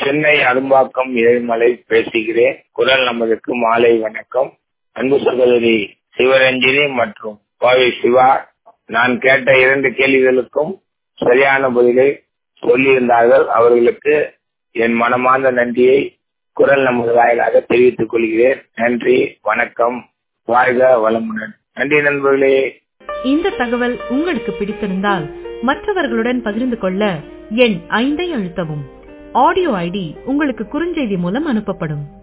சென்னை அரும்பாக்கம் ஏழுமலை பேசுகிறேன். குரல் நமதுக்கு மாலை வணக்கம். அன்பு சகோதரி சிவரஞ்சினி மற்றும் கோவை சிவா, நான் கேட்ட 2 கேள்விகளுக்கும் சரியான பதிலை சொல்லியிருந்தார்கள். அவர்களுக்கு என் மனமார்ந்த நன்றியை குரல் நமது வாயிலாக தெரிவித்துக் கொள்கிறேன். நன்றி, வணக்கம், வாழ்க வளமுடன். நன்றி நண்பர்களே. இந்த தகவல் உங்களுக்கு பிடித்திருந்தால் மற்றவர்களுடன் பகிர்ந்து கொள்ள எண் 5 அழுத்தவும். ஆடியோ ஐடி உங்களுக்கு குறுஞ்செய்தி மூலம் அனுப்பப்படும்.